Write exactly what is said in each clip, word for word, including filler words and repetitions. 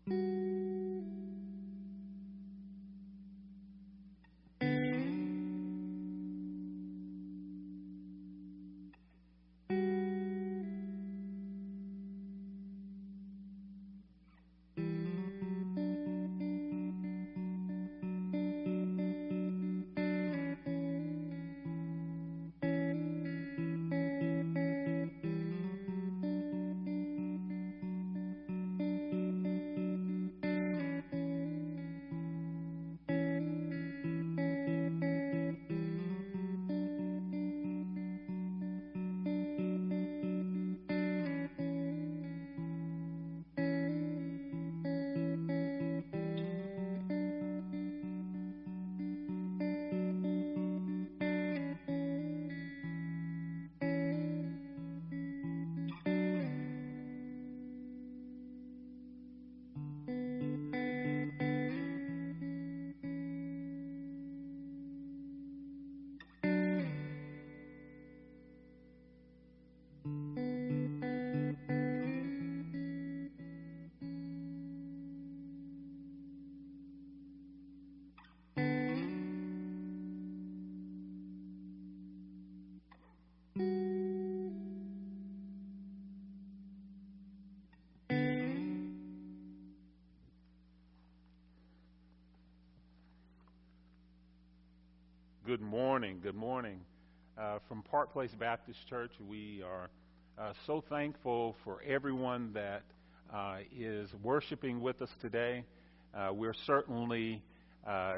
Good morning. Good morning. Uh, from Park Place Baptist Church, we are uh, so thankful for everyone that uh, is worshiping with us today. Uh, we're certainly uh,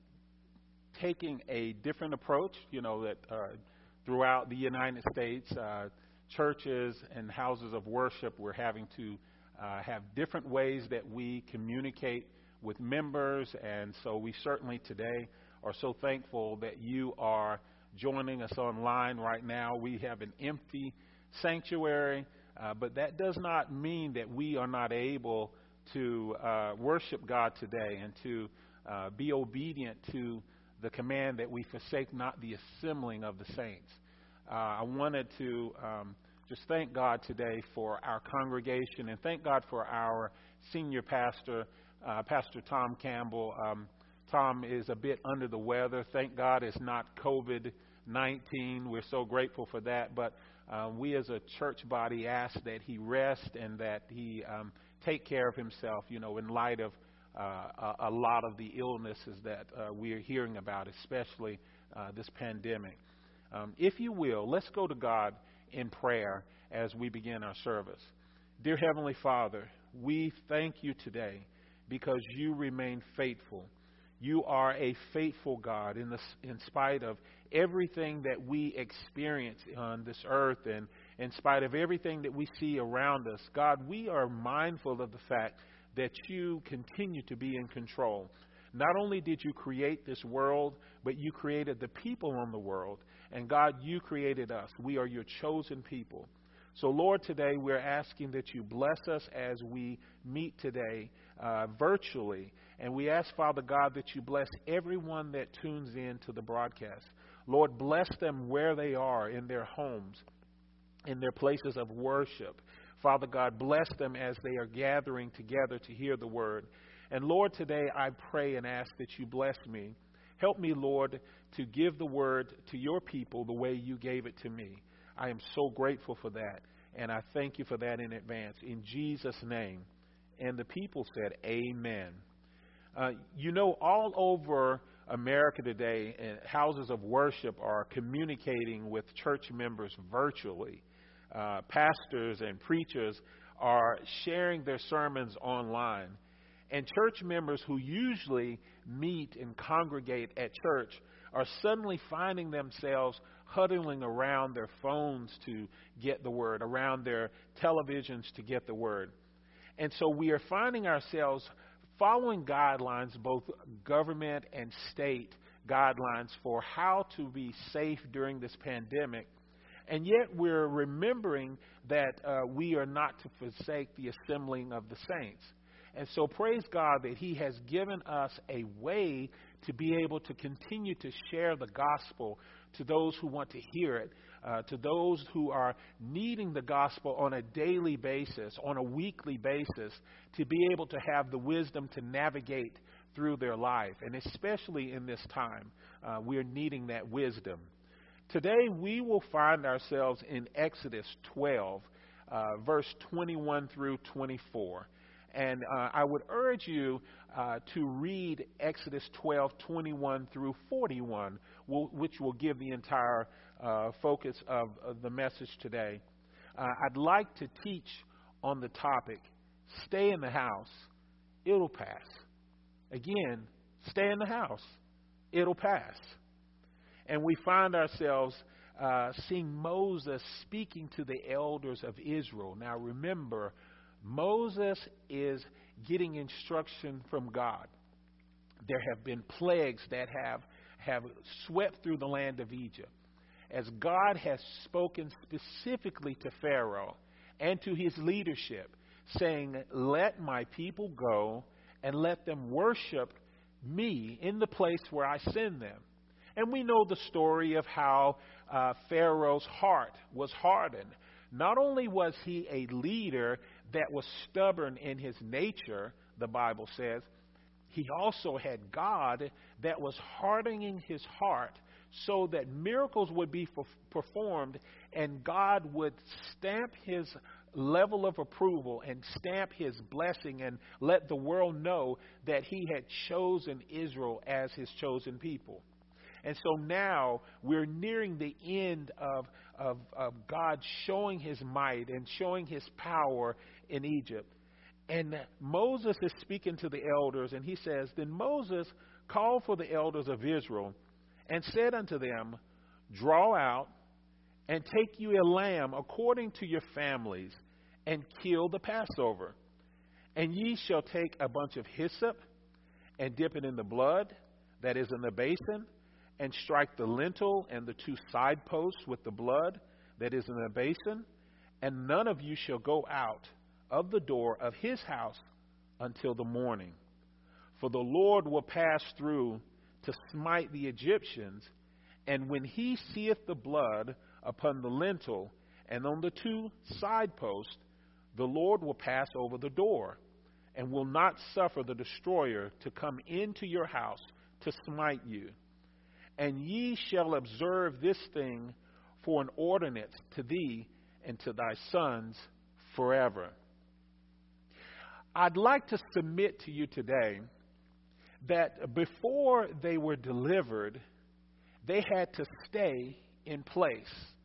taking a different approach, you know, that uh, throughout the United States, uh, churches and houses of worship, we're having to uh, have different ways that we communicate with members. And so we certainly today are so thankful that you are joining us online right now. We have an empty sanctuary, uh, but that does not mean that we are not able to uh, worship God today and to uh, be obedient to the command that we forsake not the assembling of the saints. Uh, I wanted to um, just thank God today for our congregation and thank God for our senior pastor, uh, Pastor Tom Campbell. Um, Tom is a bit under the weather. Thank God it's not COVID nineteen. We're so grateful for that. But uh, we as a church body ask that he rest and that he um, take care of himself, you know, in light of uh, a, a lot of the illnesses that uh, we are hearing about, especially uh, this pandemic. Um, if you will, let's go to God in prayer as we begin our service. Dear Heavenly Father, we thank you today because you remain faithful. You are a faithful God in, this, in spite of everything that we experience on this earth and in spite of everything that we see around us. God, we are mindful of the fact that you continue to be in control. Not only did you create this world, but you created the people on the world. And God, you created us. We are your chosen people. So, Lord, today we're asking that you bless us as we meet today uh, virtually. And we ask, Father God, that you bless everyone that tunes in to the broadcast. Lord, bless them where they are, in their homes, in their places of worship. Father God, bless them as they are gathering together to hear the word. And Lord, today I pray and ask that you bless me. Help me, Lord, to give the word to your people the way you gave it to me. I am so grateful for that, and I thank you for that in advance. In Jesus' name. And the people said, amen. Uh, you know, all over America today, uh, houses of worship are communicating with church members virtually. Uh, pastors and preachers are sharing their sermons online. And church members who usually meet and congregate at church are suddenly finding themselves huddling around their phones to get the word, around their televisions to get the word. And so we are finding ourselves following guidelines, both government and state guidelines for how to be safe during this pandemic. And yet we're remembering that uh, we are not to forsake the assembling of the saints. And so praise God that he has given us a way to be able to continue to share the gospel to those who want to hear it, uh, to those who are needing the gospel on a daily basis, on a weekly basis, to be able to have the wisdom to navigate through their life. And especially in this time, uh, we're needing that wisdom. Today we will find ourselves in Exodus twelve, uh, verse twenty-one through twenty-four. And uh, I would urge you uh, to read Exodus twelve, twenty-one through forty-one, will, which will give the entire uh, focus of, of the message today. Uh, I'd like to teach on the topic, stay in the house, it'll pass. Again, stay in the house, it'll pass. And we find ourselves uh, seeing Moses speaking to the elders of Israel. Now remember, Moses is getting instruction from God. There have been plagues that have, have swept through the land of Egypt. As God has spoken specifically to Pharaoh and to his leadership, saying, let my people go and let them worship me in the place where I send them. And we know the story of how uh, Pharaoh's heart was hardened. Not only was he a leader that was stubborn in his nature, the Bible says, he also had God that was hardening his heart so that miracles would be f- performed and God would stamp his level of approval and stamp his blessing and let the world know that he had chosen Israel as his chosen people. And so now we're nearing the end of, of, of God showing his might and showing his power in Egypt. And Moses is speaking to the elders, and he says, then Moses called for the elders of Israel and said unto them, draw out and take you a lamb according to your families and kill the Passover. And ye shall take a bunch of hyssop and dip it in the blood that is in the basin, and strike the lintel and the two side posts with the blood that is in the basin, and none of you shall go out of the door of his house until the morning. For the Lord will pass through to smite the Egyptians, and when he seeth the blood upon the lintel and on the two side posts, the Lord will pass over the door, and will not suffer the destroyer to come into your house to smite you. And ye shall observe this thing for an ordinance to thee and to thy sons forever. I'd like to submit to you today that before they were delivered, they had to stay in place.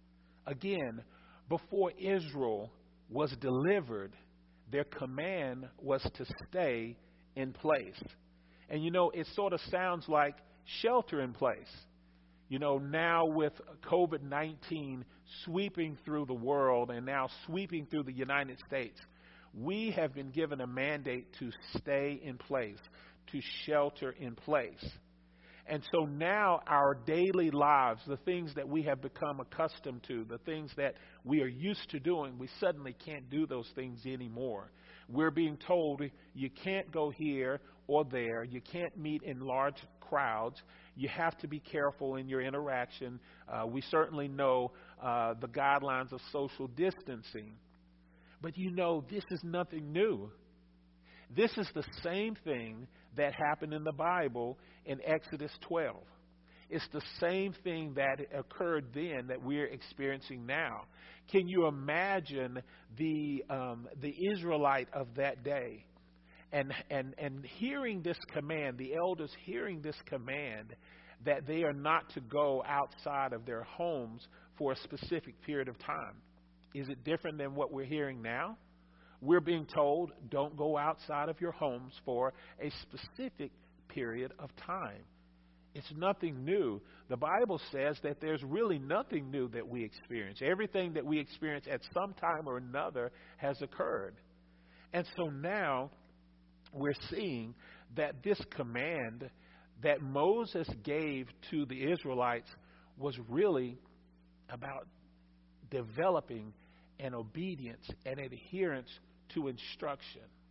Again, before Israel was delivered, their command was to stay in place. And you know, it sort of sounds like shelter in place. You know, now with COVID nineteen sweeping through the world and now sweeping through the United States, we have been given a mandate to stay in place, to shelter in place. And so now our daily lives, the things that we have become accustomed to, the things that we are used to doing, we suddenly can't do those things anymore. We're being told you can't go here or there. You can't meet in large crowds. You have to be careful in your interaction. Uh, we certainly know uh, the guidelines of social distancing. But you know, this is nothing new. This is the same thing that happened in the Bible in Exodus twelve. It's the same thing that occurred then that we're experiencing now. Can you imagine the um, the Israelite of that day and, and, and hearing this command, the elders hearing this command that they are not to go outside of their homes for a specific period of time? Is it different than what we're hearing now? We're being told, don't go outside of your homes for a specific period of time. It's nothing new. The Bible says that there's really nothing new that we experience. Everything that we experience at some time or another has occurred. And so now we're seeing that this command that Moses gave to the Israelites was really about developing an obedience and adherence to instruction.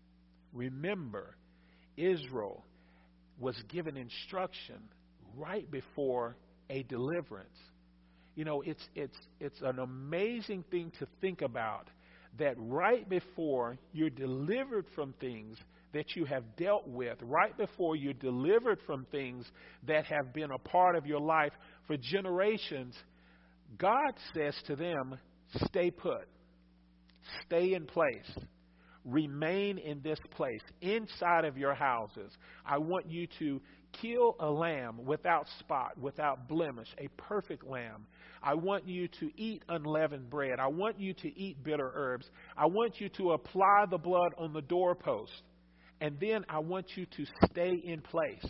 Remember, Israel was given instruction right before a deliverance. You know, it's it's it's an amazing thing to think about, that right before you're delivered from things that you have dealt with, right before you're delivered from things that have been a part of your life for generations, God says to them, stay put, stay in place, remain in this place, inside of your houses. I want you to kill a lamb without spot, without blemish, a perfect lamb. I want you to eat unleavened bread. I want you to eat bitter herbs. I want you to apply the blood on the doorpost. And then I want you to stay in place.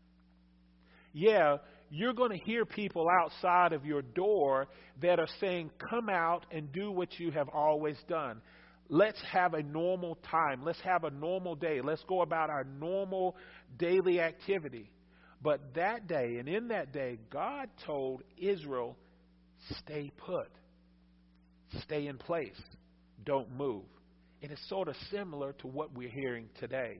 Yeah, you're going to hear people outside of your door that are saying, come out and do what you have always done. Let's have a normal time. Let's have a normal day. Let's go about our normal daily activity. But that day, and in that day, God told Israel, stay put. Stay in place. Don't move. And it's sort of similar to what we're hearing today.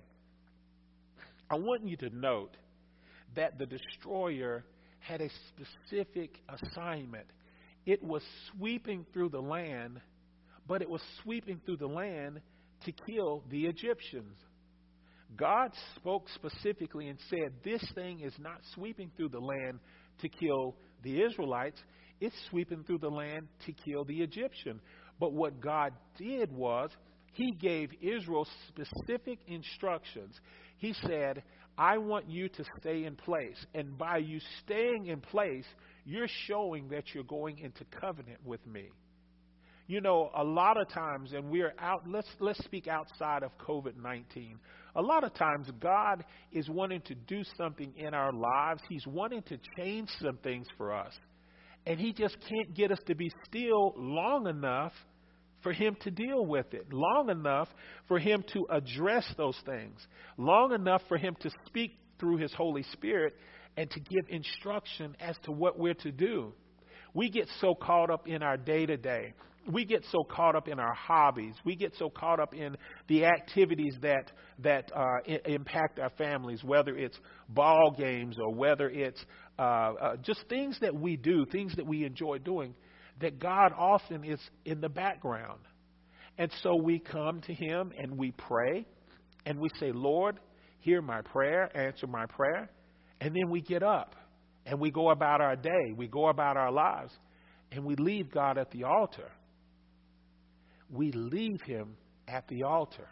I want you to note that the destroyer had a specific assignment. It was sweeping through the land, but it was sweeping through the land to kill the Egyptians. God spoke specifically and said, this thing is not sweeping through the land to kill the Israelites. It's sweeping through the land to kill the Egyptian. But what God did was, he gave Israel specific instructions. He said, I want you to stay in place. And by you staying in place, you're showing that you're going into covenant with me. You know, a lot of times, and we're out, let's let's speak outside of COVID nineteen. A lot of times, God is wanting to do something in our lives. He's wanting to change some things for us. And he just can't get us to be still long enough for him to deal with it, long enough for him to address those things, long enough for him to speak through his Holy Spirit and to give instruction as to what we're to do. We get so caught up in our day-to-day. We get so caught up in our hobbies. We get so caught up in the activities that that uh, I- impact our families, whether it's ball games or whether it's uh, uh, just things that we do, things that we enjoy doing, that God often is in the background. And so we come to him and we pray and we say, Lord, hear my prayer, answer my prayer. And then we get up and we go about our day. We go about our lives and we leave God at the altar. We leave him at the altar.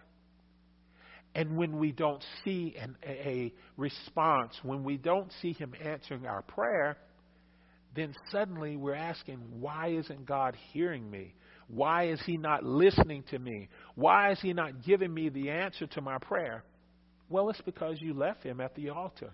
And when we don't see an, a response, when we don't see him answering our prayer, then suddenly we're asking, why isn't God hearing me? Why is he not listening to me? Why is he not giving me the answer to my prayer? Well, it's because you left him at the altar.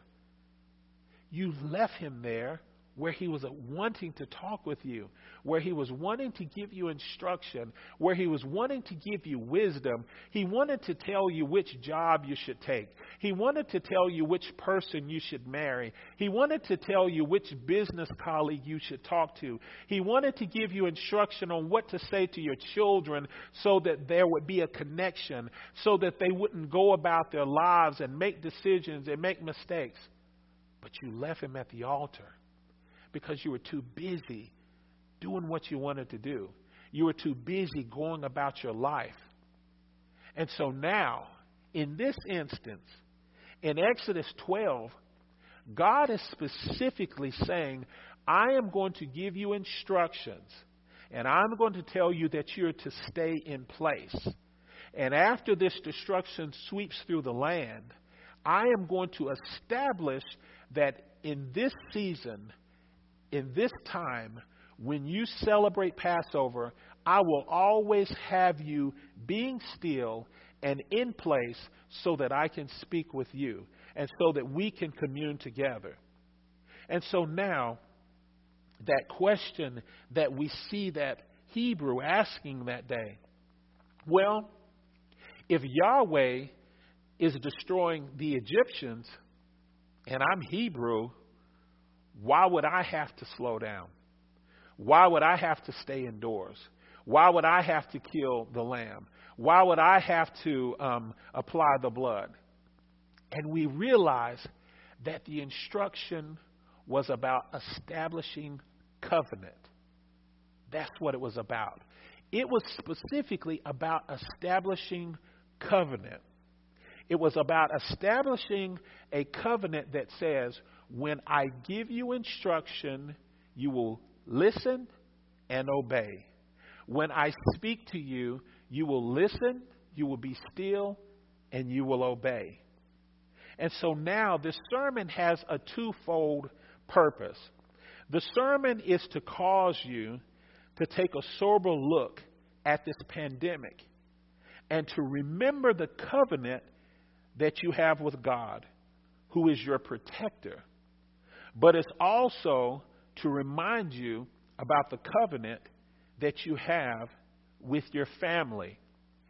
You left him there where he was wanting to talk with you, where he was wanting to give you instruction, where he was wanting to give you wisdom. He wanted to tell you which job you should take. He wanted to tell you which person you should marry. He wanted to tell you which business colleague you should talk to. He wanted to give you instruction on what to say to your children so that there would be a connection, so that they wouldn't go about their lives and make decisions and make mistakes. But you left him at the altar because you were too busy doing what you wanted to do. You were too busy going about your life. And so now, in this instance, in Exodus twelve, God is specifically saying, I am going to give you instructions, and I'm going to tell you that you're to stay in place. And after this destruction sweeps through the land, I am going to establish that in this season, in this time, when you celebrate Passover, I will always have you being still and in place so that I can speak with you and so that we can commune together. And so now, that question that we see that Hebrew asking that day, well, if Yahweh is destroying the Egyptians and I'm Hebrew, why would I have to slow down? Why would I have to stay indoors? Why would I have to kill the lamb? Why would I have to um, apply the blood? And we realize that the instruction was about establishing covenant. That's what it was about. It was specifically about establishing covenant. It was about establishing a covenant that says, when I give you instruction, you will listen and obey. When I speak to you, you will listen, you will be still, and you will obey. And so now this sermon has a twofold purpose. The sermon is to cause you to take a sober look at this pandemic and to remember the covenant that you have with God, who is your protector. But it's also to remind you about the covenant that you have with your family.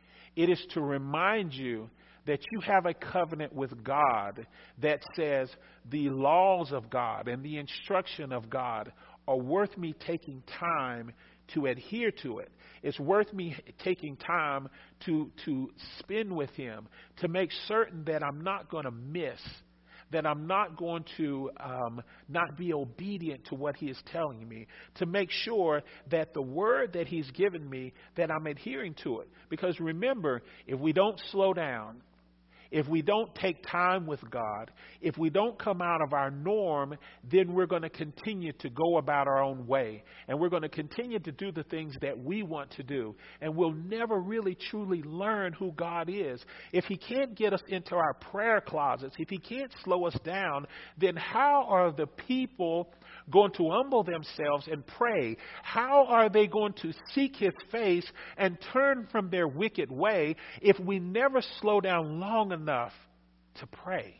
It is to remind you that you have a covenant with God that says the laws of God and the instruction of God are worth me taking time to adhere to it. It's worth me taking time to, to spend with Him, to make certain that I'm not going to miss, that I'm not going to um, not be obedient to what He is telling me, to make sure that the word that He's given me, that I'm adhering to it. Because remember, if we don't slow down, if we don't take time with God, if we don't come out of our norm, then we're going to continue to go about our own way. And we're going to continue to do the things that we want to do. And we'll never really truly learn who God is. If He can't get us into our prayer closets, if He can't slow us down, then how are the people going to humble themselves and pray? How are they going to seek His face and turn from their wicked way if we never slow down long enough to pray?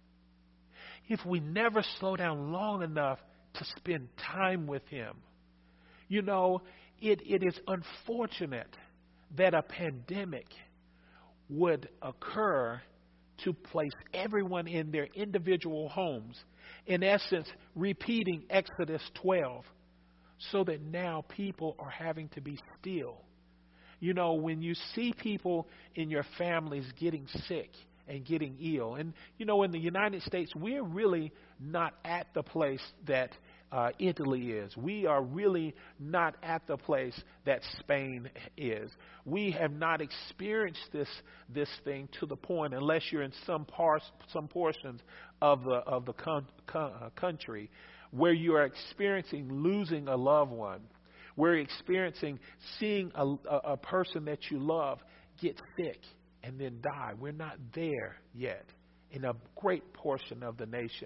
If we never slow down long enough to spend time with Him? You know, it, it is unfortunate that a pandemic would occur to place everyone in their individual homes, in essence, repeating Exodus twelve, so that now people are having to be still. You know, when you see people in your families getting sick and getting ill, and, you know, in the United States, we're really not at the place that uh, Italy is. We are really not at the place that Spain is. We have not experienced this this thing to the point, unless you're in some parts, some portions of the of the con- con- uh, country, where you are experiencing losing a loved one. We're experiencing seeing a, a, a person that you love get sick and then die. We're not there yet in a great portion of the nation.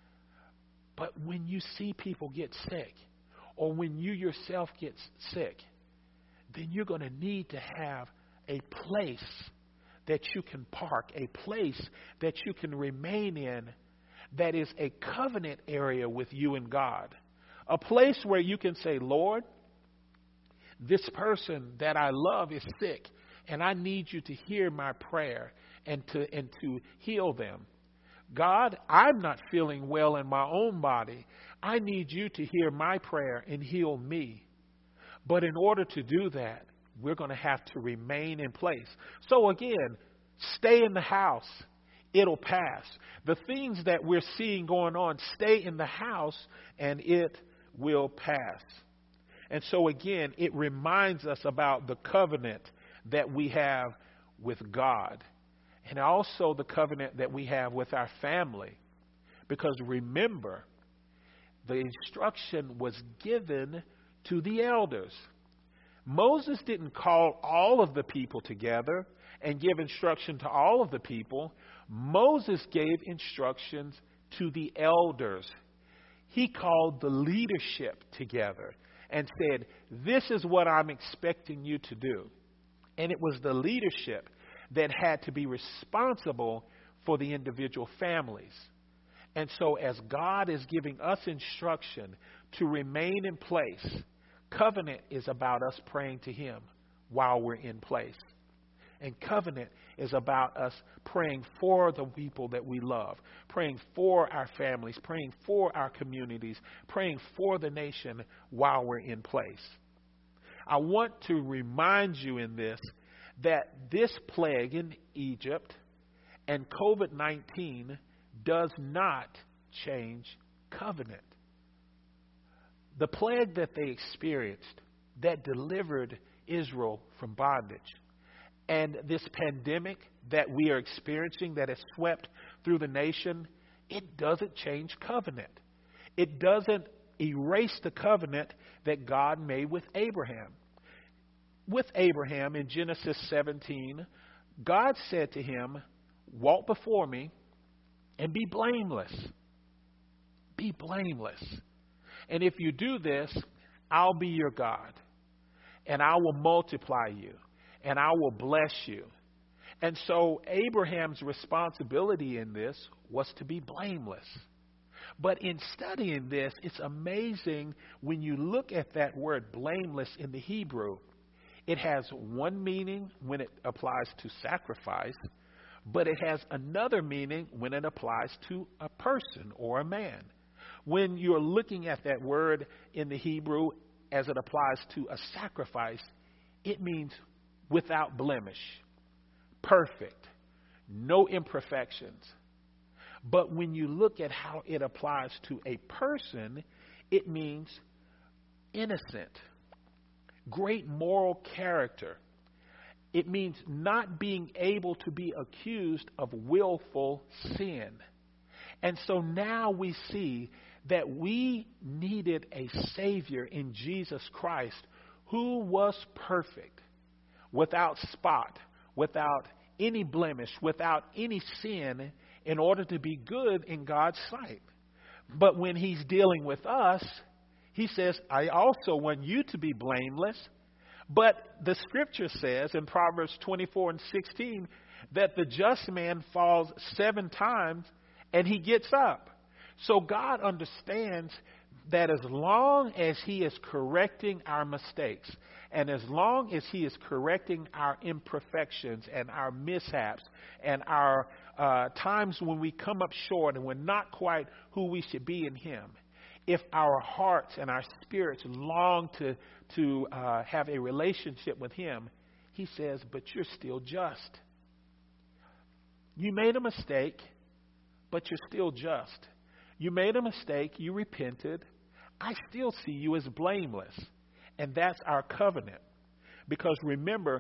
But when you see people get sick, or when you yourself get sick, then you're going to need to have a place that you can park, a place that you can remain in that is a covenant area with you and God. A place where you can say, Lord, this person that I love is sick, and I need you to hear my prayer and to and to heal them. God, I'm not feeling well in my own body. I need you to hear my prayer and heal me. But in order to do that, we're going to have to remain in place. So again, stay in the house. It'll pass. The things that we're seeing going on, stay in the house and it will pass. And so again, it reminds us about the covenant that we have with God, and also the covenant that we have with our family. Because remember, the instruction was given to the elders. Moses didn't call all of the people together and give instruction to all of the people. Moses gave instructions to the elders. He called the leadership together and said, this is what I'm expecting you to do. And it was the leadership that had to be responsible for the individual families. And so as God is giving us instruction to remain in place, covenant is about us praying to Him while we're in place. And covenant is about us praying for the people that we love, praying for our families, praying for our communities, praying for the nation while we're in place. I want to remind you in this that this plague in Egypt and COVID nineteen does not change covenant. The plague that they experienced that delivered Israel from bondage, and this pandemic that we are experiencing that has swept through the nation, it doesn't change covenant. It doesn't erase the covenant that God made with Abraham. With Abraham in Genesis seventeen, God said to him, walk before me and be blameless. Be blameless. And if you do this, I'll be your God, and I will multiply you, and I will bless you. And so Abraham's responsibility in this was to be blameless. But in studying this, it's amazing when you look at that word blameless in the Hebrew. It has one meaning when it applies to sacrifice, but it has another meaning when it applies to a person or a man. When you're looking at that word in the Hebrew as it applies to a sacrifice, it means without blemish, perfect, no imperfections. But when you look at how it applies to a person, it means innocent, great moral character. It means not being able to be accused of willful sin. And so now we see that we needed a Savior in Jesus Christ who was perfect, without spot, without any blemish, without any sin, in order to be good in God's sight. But when he's dealing with us, he says, I also want you to be blameless. But the scripture says in Proverbs twenty-four and sixteen that the just man falls seven times and he gets up. So God understands that as long as he is correcting our mistakes, and as long as he is correcting our imperfections and our mishaps and our uh, times when we come up short and we're not quite who we should be in him, if our hearts and our spirits long to, to uh, have a relationship with him, he says, but you're still just. You made a mistake, but you're still just. You made a mistake, you repented. I still see you as blameless. And that's our covenant. Because remember,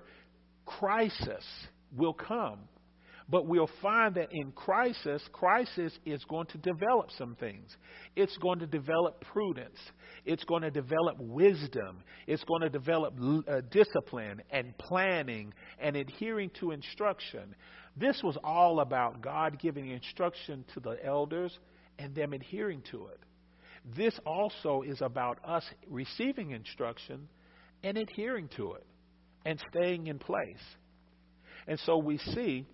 crisis will come. But we'll find that in crisis, crisis is going to develop some things. It's going to develop prudence. It's going to develop wisdom. It's going to develop uh, discipline and planning and adhering to instruction. This was all about God giving instruction to the elders and them adhering to it. This also is about us receiving instruction and adhering to it and staying in place. And so we see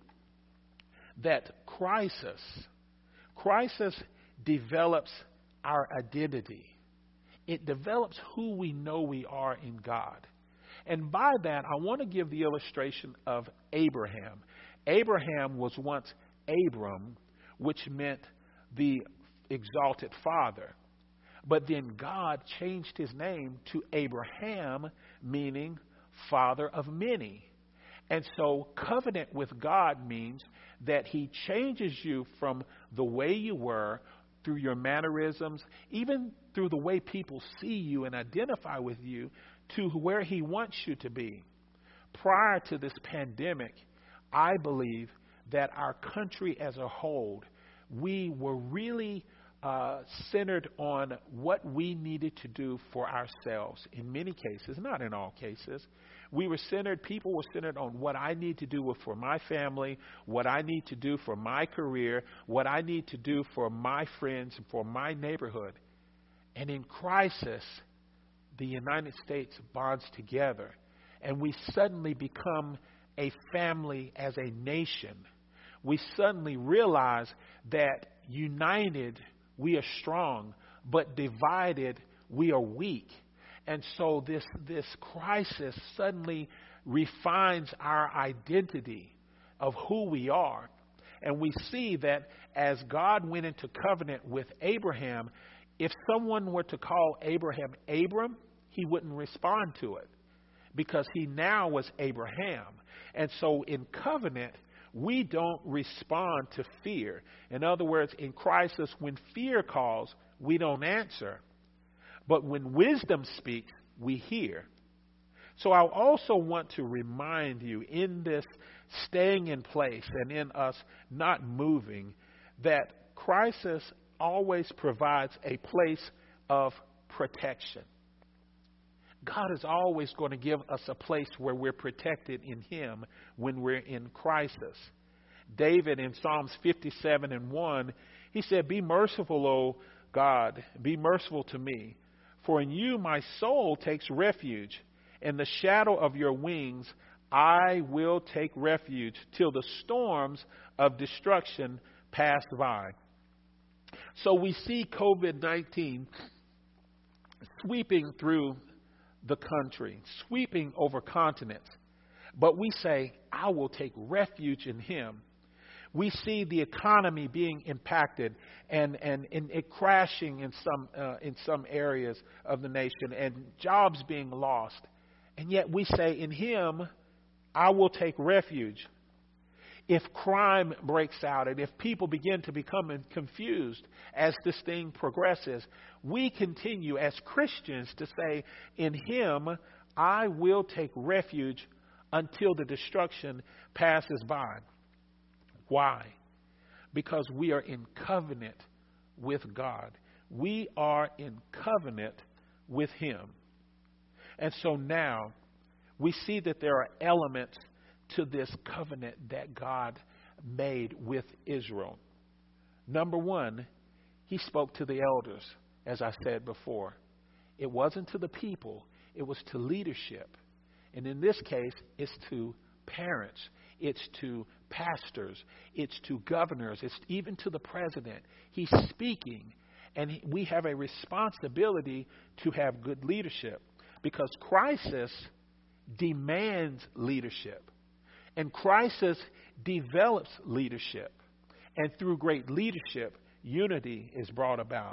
that crisis, crisis develops our identity. It develops who we know we are in God. And by that, I want to give the illustration of Abraham. Abraham was once Abram, which meant the exalted father. But then God changed his name to Abraham, meaning father of many. And so covenant with God means that he changes you from the way you were through your mannerisms, even through the way people see you and identify with you, to where he wants you to be. Prior to this pandemic, I believe that our country as a whole, we were really uh, centered on what we needed to do for ourselves. In many cases, not in all cases, we were centered, people were centered on what I need to do for my family, what I need to do for my career, what I need to do for my friends, for my neighborhood. And in crisis, the United States bonds together, and we suddenly become a family as a nation. We suddenly realize that united, we are strong, but divided, we are weak. And so this, this crisis suddenly refines our identity of who we are. And we see that as God went into covenant with Abraham, if someone were to call Abraham Abram, he wouldn't respond to it. because he now was Abraham. And so in covenant, we don't respond to fear. In other words, in crisis, when fear calls, we don't answer. But when wisdom speaks, we hear. So I also want to remind you in this staying in place and in us not moving, that crisis always provides a place of protection. God is always going to give us a place where we're protected in Him when we're in crisis. David in Psalms fifty-seven and one, he said, "Be merciful, O God, be merciful to me. For in you my soul takes refuge. In the shadow of your wings I will take refuge till the storms of destruction pass by." So we see COVID nineteen sweeping through the country, sweeping over continents. But we say, I will take refuge in Him. We see the economy being impacted and, and, and it crashing in some, uh, in some areas of the nation and jobs being lost. And yet we say, in Him, I will take refuge. If crime breaks out and if people begin to become confused as this thing progresses, we continue as Christians to say, in Him, I will take refuge until the destruction passes by. Why? Because we are in covenant with God. We are in covenant with Him. And so now we see that there are elements to this covenant that God made with Israel. Number one, He spoke to the elders, as I said before. It wasn't to the people, it was to leadership. And in this case, it's to parents, it's to pastors, it's to governors, it's even to the president. He's speaking, and we have a responsibility to have good leadership, because crisis demands leadership. And crisis develops leadership. And through great leadership, unity is brought about.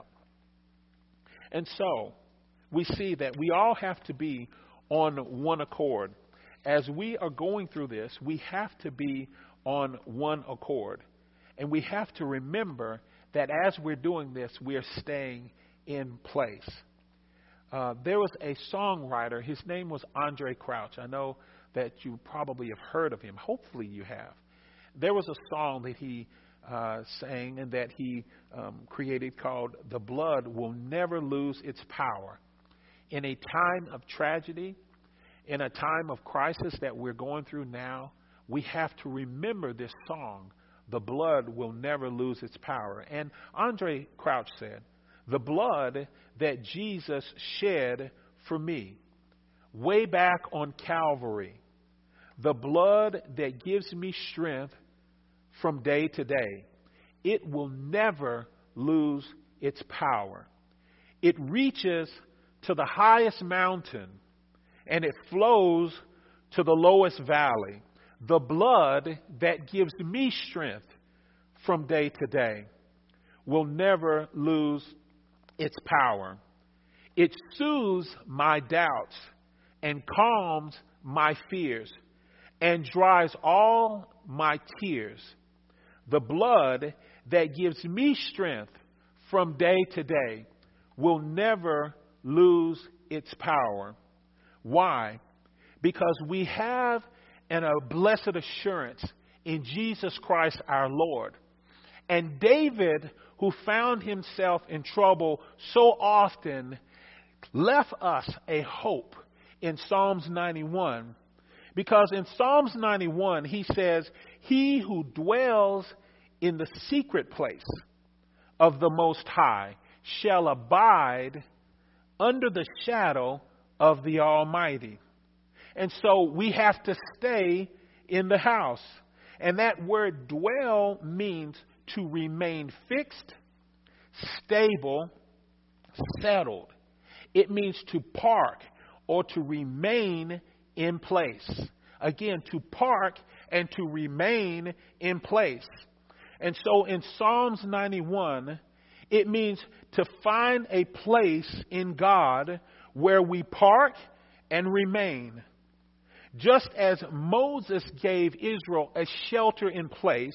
And so, we see that we all have to be on one accord. As we are going through this, we have to be on one accord. And we have to remember that as we're doing this, we are staying in place. Uh, there was a songwriter, his name was Andre Crouch. I know that you probably have heard of him. Hopefully you have. There was a song that he uh, sang and that he um, created called "The Blood Will Never Lose Its Power." In a time of tragedy, in a time of crisis that we're going through now, we have to remember this song, "The blood will never lose its power." And Andre Crouch said, "The blood that Jesus shed for me way back on Calvary, the blood that gives me strength from day to day, it will never lose its power. It reaches to the highest mountain and it flows to the lowest valley. The blood that gives me strength from day to day will never lose its power. It soothes my doubts and calms my fears and dries all my tears. The blood that gives me strength from day to day will never lose its power." Why? Because we have an, a blessed assurance in Jesus Christ our Lord. And David, who found himself in trouble so often, left us a hope in Psalms ninety-one. Because in Psalms ninety-one, he says, "He who dwells in the secret place of the Most High shall abide under the shadow of the Almighty." And so we have to stay in the house. And that word dwell means to remain fixed, stable, settled. It means to park or to remain in place. Again, to park and to remain in place. And so in Psalms ninety-one, it means to find a place in God where we park and remain. Just as Moses gave Israel a shelter in place,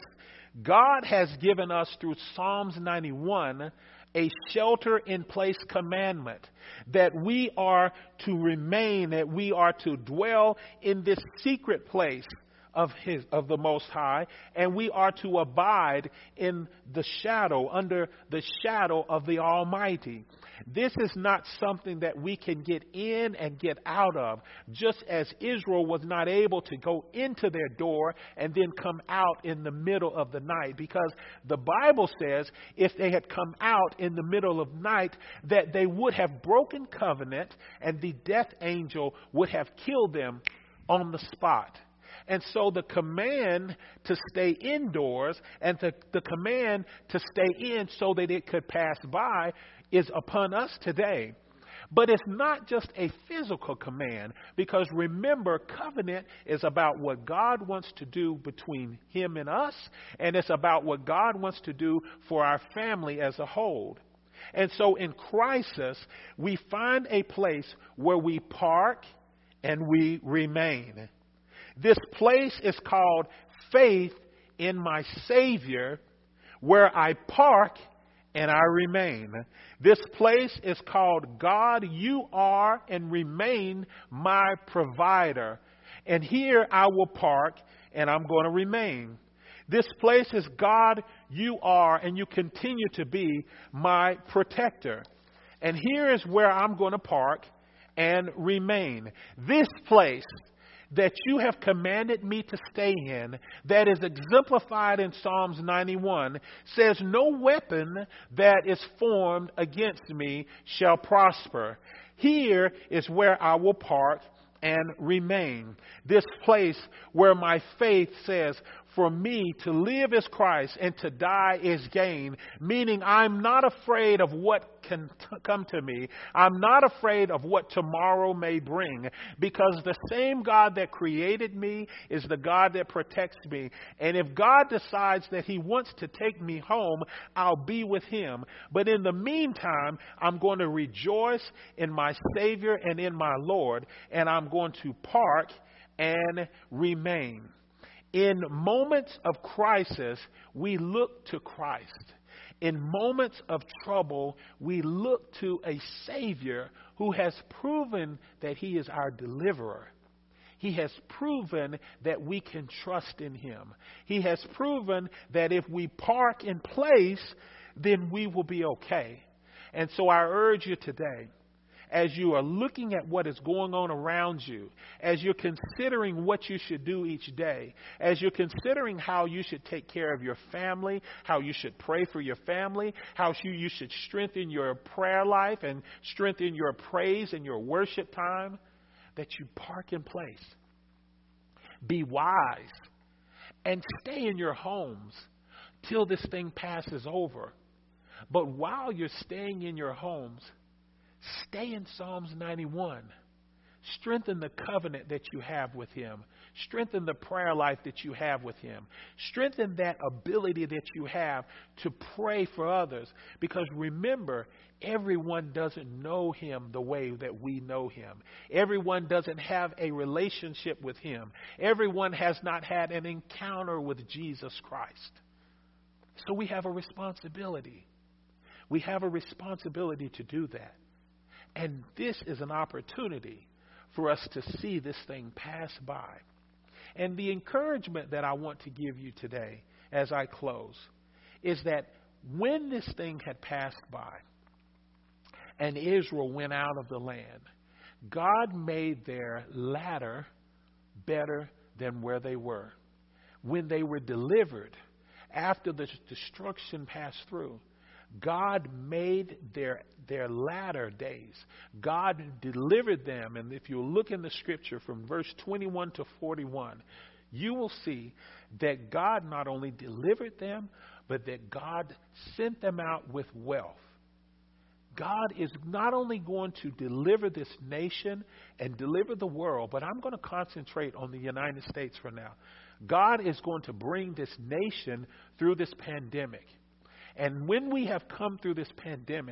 God has given us through Psalms ninety-one a shelter in place commandment that we are to remain, that we are to dwell in this secret place of his, of the Most High, and we are to abide in the shadow, under the shadow of the Almighty. This is not something that we can get in and get out of, just as Israel was not able to go into their door and then come out in the middle of the night, because the Bible says if they had come out in the middle of night, that they would have broken covenant and the death angel would have killed them on the spot. And so the command to stay indoors and the, the command to stay in so that it could pass by is upon us today. But it's not just a physical command, because remember, covenant is about what God wants to do between him and us, and it's about what God wants to do for our family as a whole. And so in crisis, we find a place where we park and we remain. This place is called faith in my Savior, where I park and I remain. This place is called God, you are and remain my provider. And here I will park and I'm going to remain. This place is God, you are and you continue to be my protector. And here is where I'm going to park and remain. This place that you have commanded me to stay in, that is exemplified in Psalms ninety-one, says, no weapon that is formed against me shall prosper. Here is where I will park and remain. This place where my faith says, for me to live is Christ and to die is gain, meaning I'm not afraid of what can t- come to me. I'm not afraid of what tomorrow may bring, because the same God that created me is the God that protects me. And if God decides that he wants to take me home, I'll be with him. But in the meantime, I'm going to rejoice in my Savior and in my Lord, and I'm going to park and remain. In moments of crisis, we look to Christ. In moments of trouble, we look to a Savior who has proven that he is our deliverer. He has proven that we can trust in him. He has proven that if we park in place, then we will be okay. And so I urge you today, as you are looking at what is going on around you, as you're considering what you should do each day, as you're considering how you should take care of your family, how you should pray for your family, how you, you should strengthen your prayer life and strengthen your praise and your worship time, that you park in place. Be wise and stay in your homes till this thing passes over. But while you're staying in your homes, stay in Psalms ninety-one. Strengthen the covenant that you have with him. Strengthen the prayer life that you have with him. Strengthen that ability that you have to pray for others. Because remember, everyone doesn't know him the way that we know him. Everyone doesn't have a relationship with him. Everyone has not had an encounter with Jesus Christ. So we have a responsibility. We have a responsibility to do that. And this is an opportunity for us to see this thing pass by. And the encouragement that I want to give you today as I close is that when this thing had passed by and Israel went out of the land, God made their latter better than where they were. When they were delivered, after the destruction passed through, God made their their latter days. God delivered them. And if you look in the scripture from verse twenty-one to forty-one, you will see that God not only delivered them, but that God sent them out with wealth. God is not only going to deliver this nation and deliver the world, but I'm going to concentrate on the United States for now. God is going to bring this nation through this pandemic. And when we have come through this pandemic,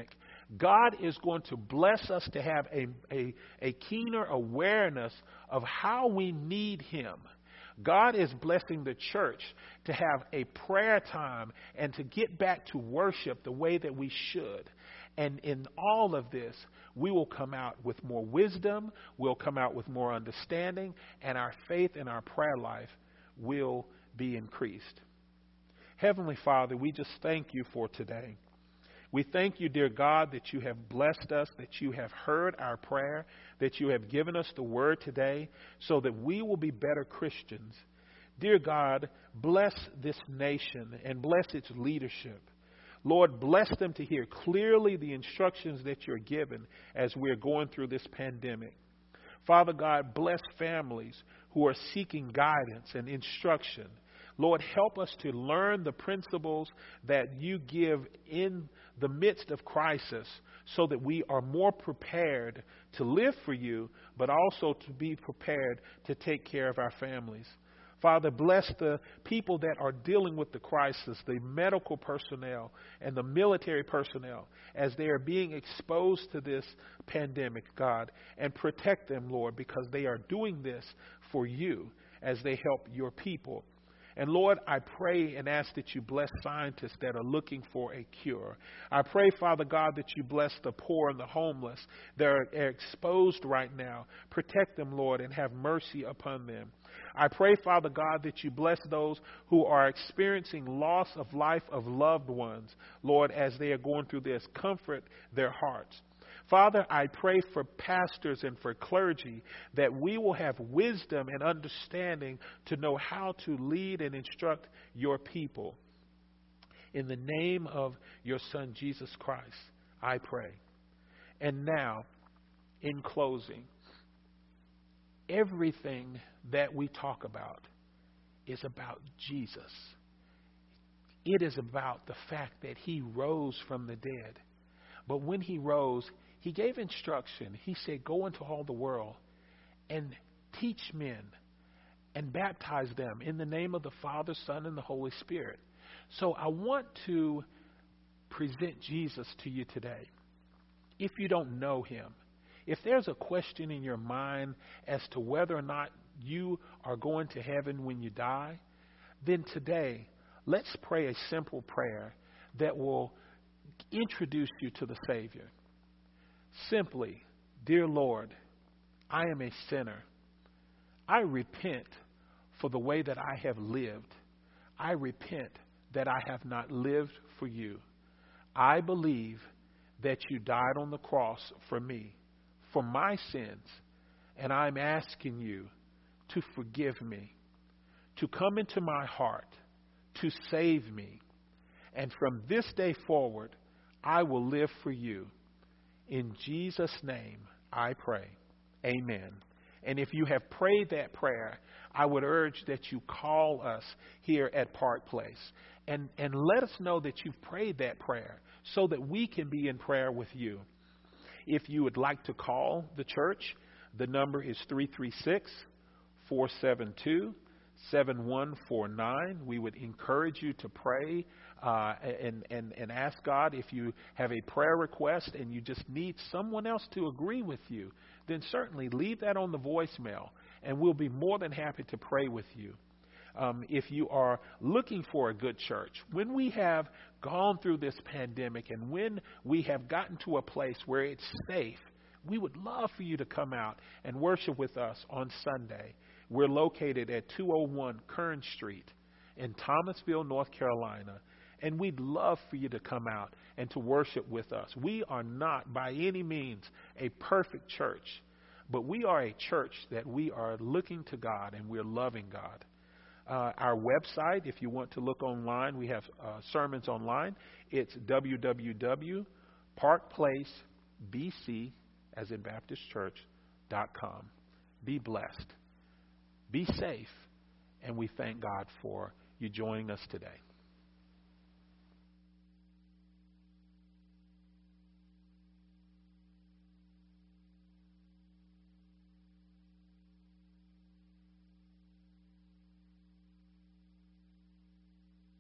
God is going to bless us to have a, a, a keener awareness of how we need Him. God is blessing the church to have a prayer time and to get back to worship the way that we should. And in all of this, we will come out with more wisdom, we'll come out with more understanding, and our faith and our prayer life will be increased. Heavenly Father, we just thank you for today. We thank you, dear God, that you have blessed us, that you have heard our prayer, that you have given us the word today so that we will be better Christians. Dear God, bless this nation and bless its leadership. Lord, bless them to hear clearly the instructions that you're given as we're going through this pandemic. Father God, bless families who are seeking guidance and instruction. Lord, help us to learn the principles that you give in the midst of crisis so that we are more prepared to live for you, but also to be prepared to take care of our families. Father, bless the people that are dealing with the crisis, the medical personnel and the military personnel as they are being exposed to this pandemic, God, and protect them, Lord, because they are doing this for you as they help your people. And Lord, I pray and ask that you bless scientists that are looking for a cure. I pray, Father God, that you bless the poor and the homeless that are exposed right now. Protect them, Lord, and have mercy upon them. I pray, Father God, that you bless those who are experiencing loss of life of loved ones, Lord, as they are going through this. Comfort their hearts. Father, I pray for pastors and for clergy that we will have wisdom and understanding to know how to lead and instruct your people. In the name of your Son, Jesus Christ, I pray. And now, in closing, everything that we talk about is about Jesus. It is about the fact that he rose from the dead. But when he rose, he gave instruction. He said, go into all the world and teach men and baptize them in the name of the Father, Son, and the Holy Spirit. So I want to present Jesus to you today. If you don't know him, if there's a question in your mind as to whether or not you are going to heaven when you die, then today let's pray a simple prayer that will introduce you to the Savior. Simply, dear Lord, I am a sinner. I repent for the way that I have lived. I repent that I have not lived for you. I believe that you died on the cross for me, for my sins, and I'm asking you to forgive me, to come into my heart, to save me. And from this day forward, I will live for you. In Jesus' name, I pray. Amen. And if you have prayed that prayer, I would urge that you call us here at Park Place and, and let us know that you've prayed that prayer so that we can be in prayer with you. If you would like to call the church, the number is three three six, four seven two, seven one four nine. We would encourage you to pray uh, and, and, and ask God. If you have a prayer request and you just need someone else to agree with you, then certainly leave that on the voicemail, and we'll be more than happy to pray with you. Um, if you are looking for a good church, when we have gone through this pandemic and when we have gotten to a place where it's safe, we would love for you to come out and worship with us on Sunday. We're located at two oh one Kern Street in Thomasville, North Carolina, and we'd love for you to come out and to worship with us. We are not by any means a perfect church, but we are a church that we are looking to God and we're loving God. Uh, our website, if you want to look online, we have uh, sermons online. It's w w w dot park place b c, as in Baptist Church, dot com. Be blessed. Be safe. And we thank God for you joining us today.